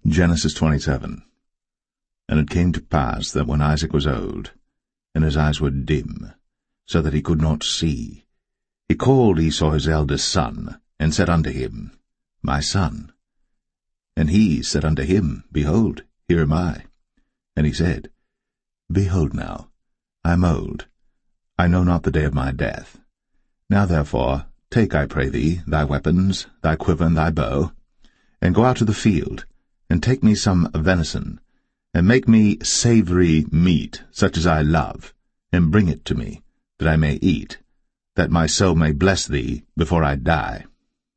Genesis 27. And it came to pass that when Isaac was old, and his eyes were dim, so that he could not see, he called Esau his eldest son, and said unto him, My son. And he said unto him, Behold, here am I. And he said, Behold now, I am old, I know not the day of my death. Now therefore, take, I pray thee, thy weapons, thy quiver and thy bow, and go out to the field, and take me some venison, and make me savory meat, such as I love, and bring it to me, that I may eat, that my soul may bless thee before I die.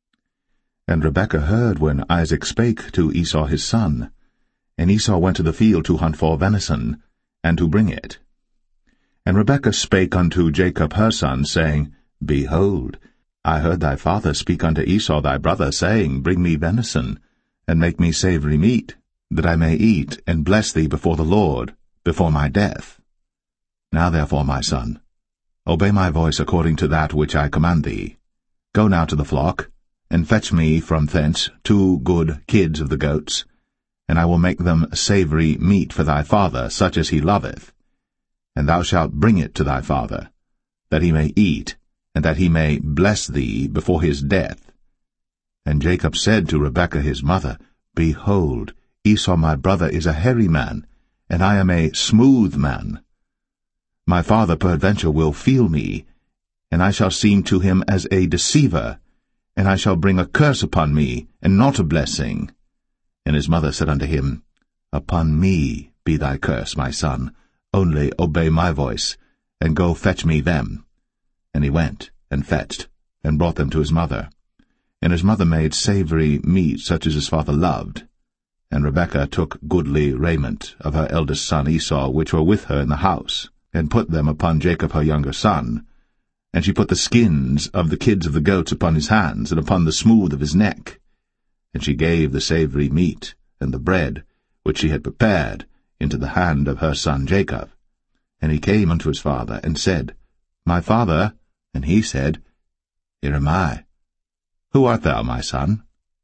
And Rebekah heard when Isaac spake to Esau his son, and Esau went to the field to hunt for venison, and to bring it. And Rebekah spake unto Jacob her son, saying, Behold, I heard thy father speak unto Esau thy brother, saying, Bring me venison, and make me savory meat, that I may eat, and bless thee before the Lord, before my death. Now therefore, my son, obey my voice according to that which I command thee. Go now to the flock, and fetch me from thence 2 good kids of the goats, and I will make them savory meat for thy father, such as he loveth. And thou shalt bring it to thy father, that he may eat, and that he may bless thee before his death. And Jacob said to Rebekah his mother, Behold, Esau my brother is a hairy man, and I am a smooth man. My father peradventure will feel me, and I shall seem to him as a deceiver, and I shall bring a curse upon me, and not a blessing. And his mother said unto him, Upon me be thy curse, my son, only obey my voice, and go fetch me them. And he went, and fetched, and brought them to his mother. And his mother made savory meat such as his father loved. And Rebekah took goodly raiment of her eldest son Esau, which were with her in the house, and put them upon Jacob her younger son. And she put the skins of the kids of the goats upon his hands, and upon the smooth of his neck. And she gave the savory meat, and the bread, which she had prepared, into the hand of her son Jacob. And he came unto his father, and said, My father. And he said, Here am I. Who art thou, my son?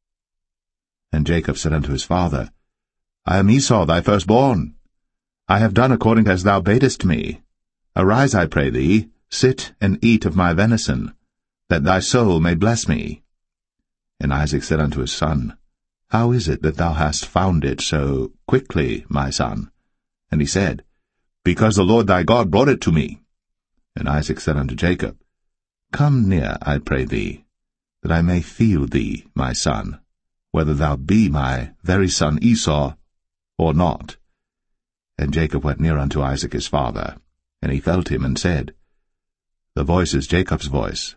And Jacob said unto his father, I am Esau thy firstborn. I have done according as thou badest me. Arise, I pray thee, sit and eat of my venison, that thy soul may bless me. And Isaac said unto his son, How is it that thou hast found it so quickly, my son? And he said, Because the Lord thy God brought it to me. And Isaac said unto Jacob, Come near, I pray thee, that I may feel thee, my son, whether thou be my very son Esau, or not. And Jacob went near unto Isaac his father, and he felt him, and said, The voice is Jacob's voice,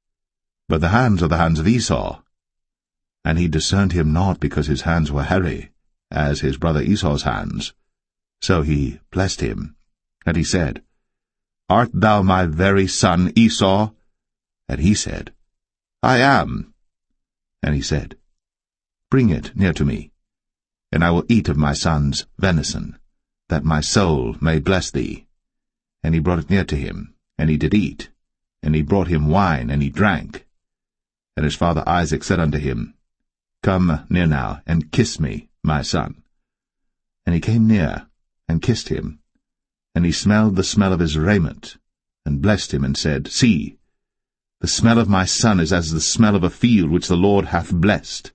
but the hands are the hands of Esau. And he discerned him not, because his hands were hairy, as his brother Esau's hands. So he blessed him. And he said, Art thou my very son Esau? And he said, I am. And he said, Bring it near to me, and I will eat of my son's venison, that my soul may bless thee. And he brought it near to him, and he did eat. And he brought him wine, and he drank. And his father Isaac said unto him, Come near now, and kiss me, my son. And he came near, and kissed him. And he smelled the smell of his raiment, and blessed him, and said, See, the smell of my son is as the smell of a field which the Lord hath blessed.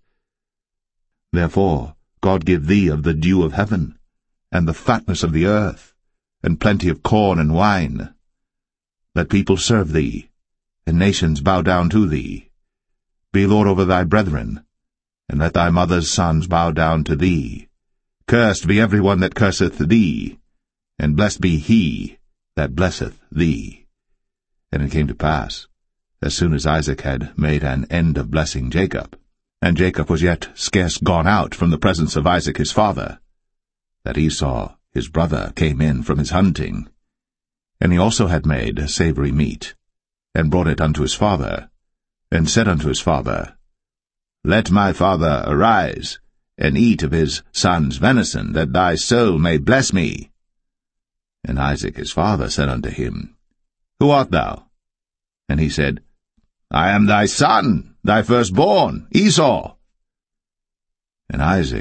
Therefore God give thee of the dew of heaven, and the fatness of the earth, and plenty of corn and wine. Let people serve thee, and nations bow down to thee. Be Lord over thy brethren, and let thy mother's sons bow down to thee. Cursed be every one that curseth thee, and blessed be he that blesseth thee. And it came to pass, as soon as Isaac had made an end of blessing Jacob, and Jacob was yet scarce gone out from the presence of Isaac his father, that Esau his brother came in from his hunting. And he also had made savory meat, and brought it unto his father, and said unto his father, Let my father arise, and eat of his son's venison, that thy soul may bless me. And Isaac his father said unto him, Who art thou? And he said, I am thy son, thy firstborn, Esau. And Isaac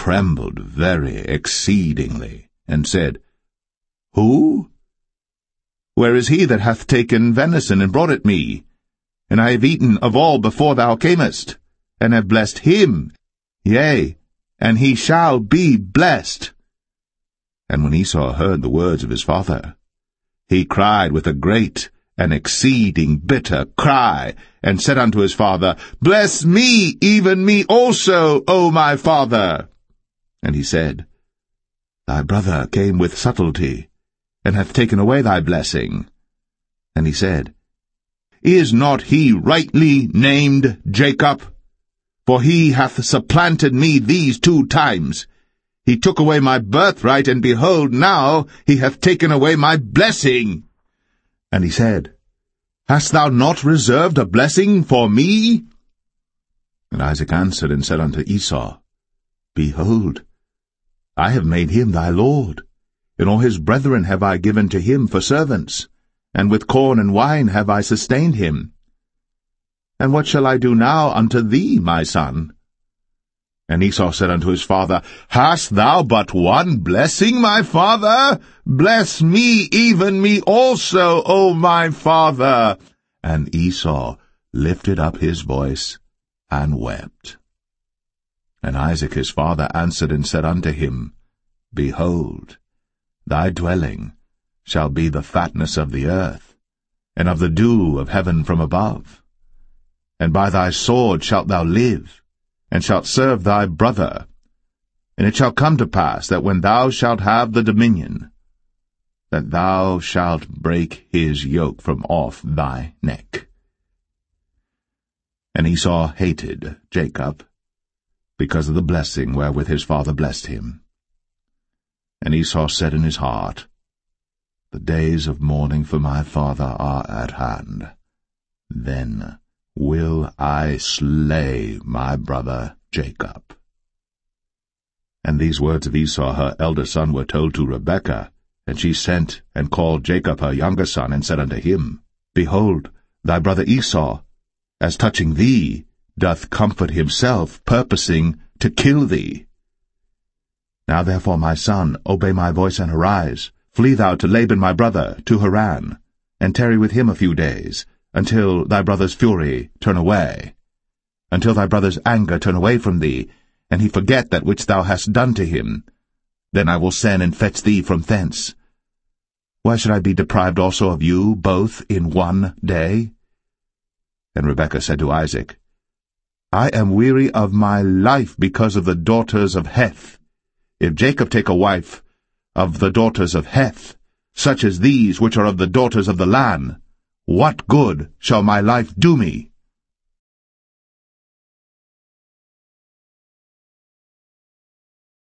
trembled very exceedingly, and said, Who? Where is he that hath taken venison and brought it me? And I have eaten of all before thou camest, and have blessed him, yea, and he shall be blessed. And when Esau heard the words of his father, he cried with a great and exceeding bitter cry, and said unto his father, Bless me, even me also, O my father. And he said, Thy brother came with subtlety, and hath taken away thy blessing. And he said, Is not he rightly named Jacob? For he hath supplanted me these 2 times. He took away my birthright, and behold, now he hath taken away my blessing. And he said, Hast thou not reserved a blessing for me? And Isaac answered and said unto Esau, Behold, I have made him thy lord, and all his brethren have I given to him for servants, and with corn and wine have I sustained him. And what shall I do now unto thee, my son? And Esau said unto his father, Hast thou but one blessing, my father? Bless me, even me also, O my father. And Esau lifted up his voice and wept. And Isaac his father answered and said unto him, Behold, thy dwelling shall be the fatness of the earth, and of the dew of heaven from above. And by thy sword shalt thou live, and shalt serve thy brother. And it shall come to pass that when thou shalt have the dominion, that thou shalt break his yoke from off thy neck. And Esau hated Jacob, because of the blessing wherewith his father blessed him. And Esau said in his heart, The days of mourning for my father are at hand. Then will I slay my brother Jacob. And these words of Esau her elder son were told to Rebekah, and she sent and called Jacob her younger son, and said unto him, Behold, thy brother Esau, as touching thee, doth comfort himself, purposing to kill thee. Now therefore, my son, obey my voice, and arise. Flee thou to Laban my brother, to Haran, and tarry with him a few days, until thy brother's fury turn away, until thy brother's anger turn away from thee, and he forget that which thou hast done to him. Then I will send and fetch thee from thence. Why should I be deprived also of you both in one day? And Rebekah said to Isaac, I am weary of my life because of the daughters of Heth. If Jacob take a wife of the daughters of Heth, such as these which are of the daughters of the land, what good shall my life do me?